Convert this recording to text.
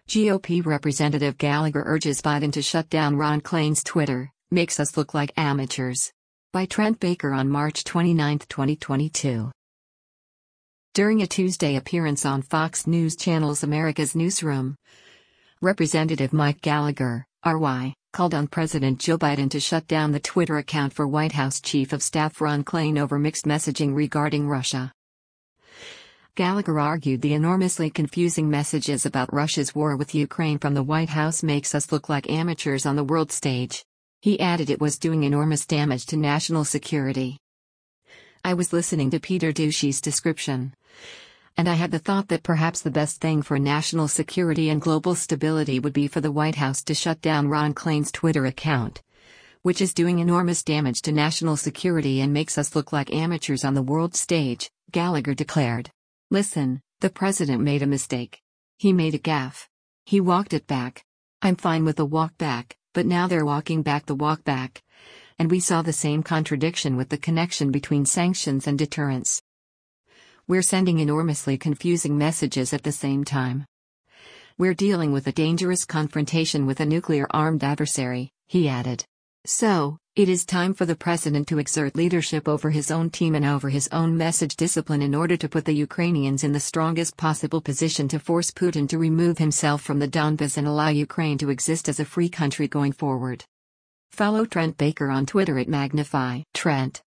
GOP Representative Gallagher urges Biden to shut down Ron Klain's Twitter, makes us look like amateurs. By Trent Baker on March 29, 2022. During a Tuesday appearance on Fox News Channel's America's Newsroom, Representative Mike Gallagher, RY, called on President Joe Biden to shut down the Twitter account for White House Chief of Staff Ron Klain over mixed messaging regarding Russia. Gallagher argued the enormously confusing messages about Russia's war with Ukraine from the White House makes us look like amateurs on the world stage. He added it was doing enormous damage to national security. I was listening to Peter Doocy's description, and I had the thought that perhaps the best thing for national security and global stability would be for the White House to shut down Ron Klain's Twitter account, which is doing enormous damage to national security and makes us look like amateurs on the world stage, Gallagher declared. Listen, the president made a mistake. He made a gaffe. He walked it back. I'm fine with the walk back, but now they're walking back the walk back. And we saw the same contradiction with the connection between sanctions and deterrence. We're sending enormously confusing messages at the same time. We're dealing with a dangerous confrontation with a nuclear-armed adversary, he added. So, it is time for the president to exert leadership over his own team and over his own message discipline in order to put the Ukrainians in the strongest possible position to force Putin to remove himself from the Donbas and allow Ukraine to exist as a free country going forward. Follow Trent Baker on Twitter at Magnify Trent.